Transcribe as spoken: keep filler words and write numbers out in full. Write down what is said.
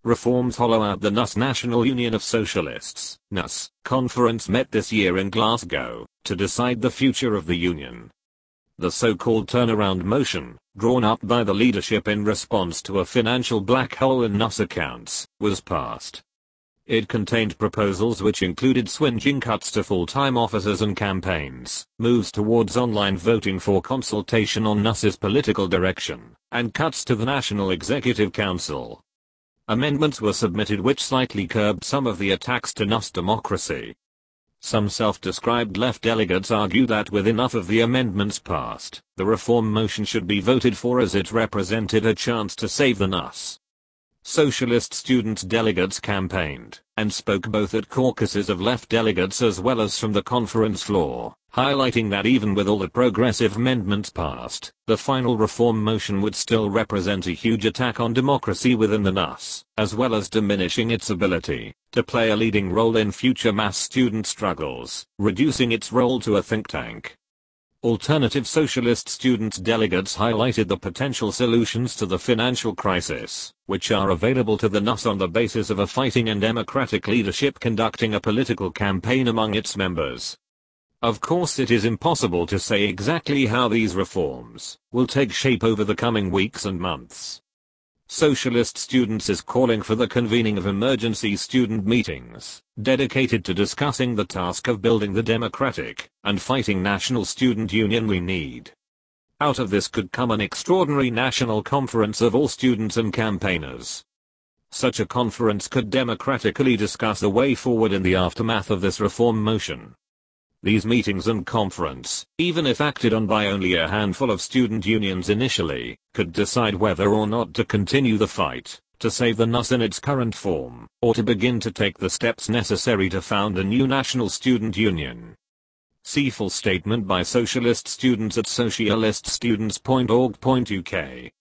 Reforms hollow out the N U S National Union of Socialists N U S conference met this year in Glasgow to decide the future of the union. The so-called turnaround motion, drawn up by the leadership in response to a financial black hole in N U S accounts, was passed. It contained proposals which included swinging cuts to full-time officers and campaigns, moves towards online voting for consultation on NUS's political direction, and cuts to the National Executive Council. Amendments were submitted which slightly curbed some of the attacks to N U S democracy. Some self-described left delegates argue that with enough of the amendments passed, the reform motion should be voted for as it represented a chance to save the N U S. Socialist student delegates campaigned, and spoke both at caucuses of left delegates as well as from the conference floor, highlighting that even with all the progressive amendments passed, the final reform motion would still represent a huge attack on democracy within the N U S, as well as diminishing its ability to play a leading role in future mass student struggles, reducing its role to a think tank. Alternative Socialist student delegates highlighted the potential solutions to the financial crisis, which are available to the N U S on the basis of a fighting and democratic leadership conducting a political campaign among its members. Of course, it is impossible to say exactly how these reforms will take shape over the coming weeks and months. Socialist Students is calling for the convening of emergency student meetings, dedicated to discussing the task of building the democratic and fighting national student union we need. Out of this could come an extraordinary national conference of all students and campaigners. Such a conference could democratically discuss a way forward in the aftermath of this reform motion. These meetings and conference, even if acted on by only a handful of student unions initially, could decide whether or not to continue the fight to save the N U S in its current form, or to begin to take the steps necessary to found a new national student union. See full statement by Socialist students at socialiststudents dot org dot U K.